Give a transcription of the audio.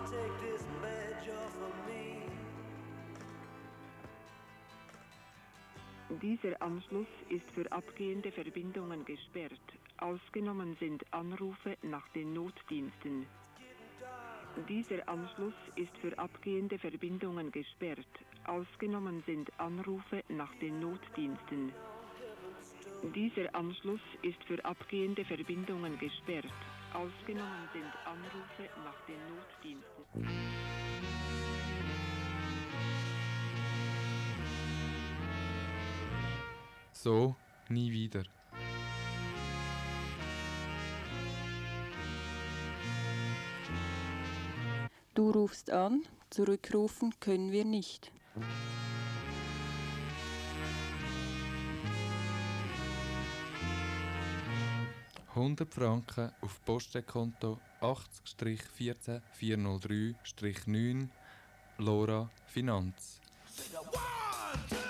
take this badge off of me. Dieser Anschluss ist für abgehende Verbindungen gesperrt. Ausgenommen sind Anrufe nach den Notdiensten. Dieser Anschluss ist für abgehende Verbindungen gesperrt. Ausgenommen sind Anrufe nach den Notdiensten. Dieser Anschluss ist für abgehende Verbindungen gesperrt. Ausgenommen sind Anrufe nach den Notdiensten. So nie wieder. Du rufst an, zurückrufen können wir nicht. £100 auf Postkonto 80-14 403-9 Lora Finanz. Sing a 1, 2